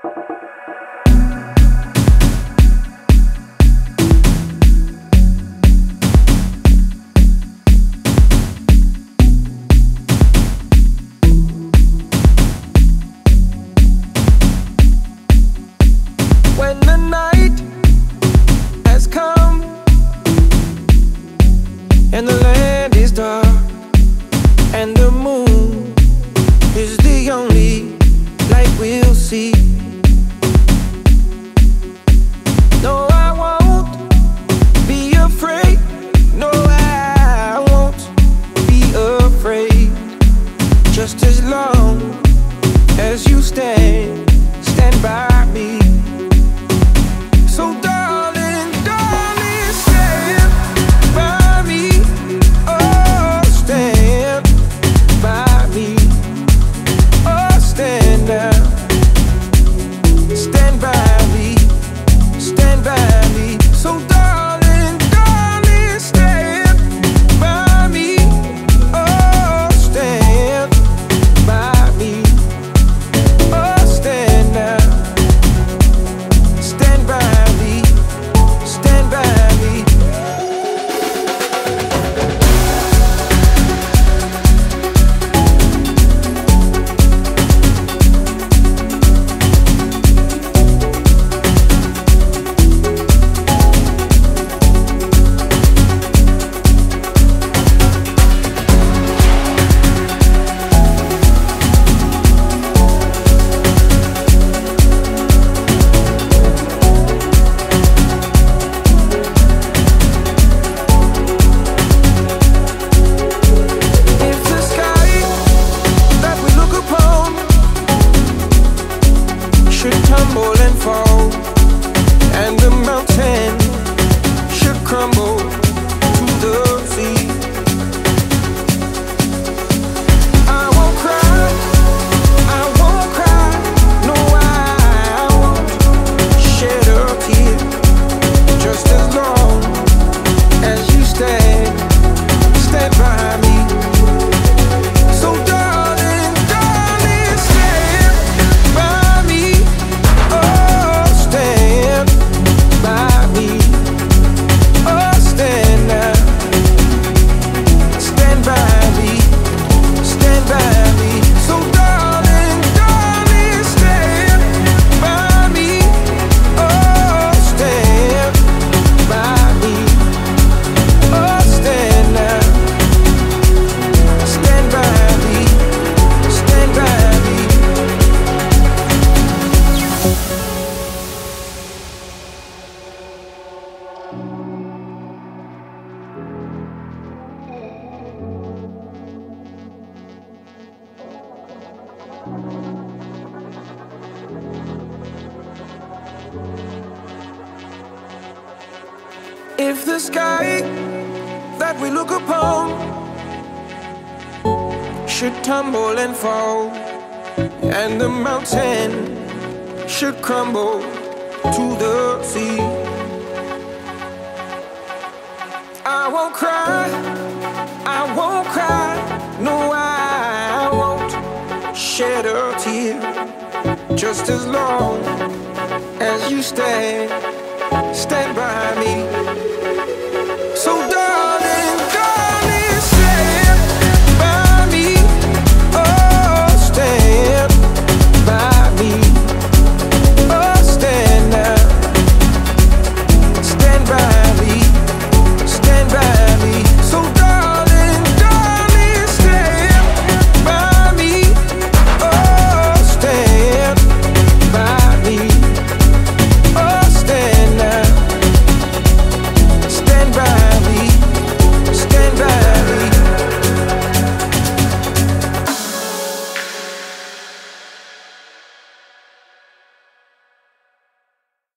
And the land is dark, and the moon is the only light we'll see. No, I won't be afraid. No, I won't be afraid. Just as long as you stand by me. So darling, darling, stand by me. Oh, stand by me. Oh, stand down. Stand by me. Stand by me. So darling, darling, stand by me. Oh, stand by me. Oh, stand down. Stand by me. Stand by me. If the sky that we look upon should tumble and fall, and the mountain should crumble to the sea, I won't cry, I won't cry, no, I won't shed a tear. Just as long as you stand by me. So darling, darling, stand by me. Oh, stand by me. Oh, stand now. Stand by me. Stand by me. So darling, darling, stand by me. Oh, stand by me. Oh, stand now. Stand by me. Stand by me. If the sky that we look upon should tumble and fall, and the mountain should crumble to the sea, I won't cry, I won't cry, no, I won't shed a tear. Just as long as you stand by me.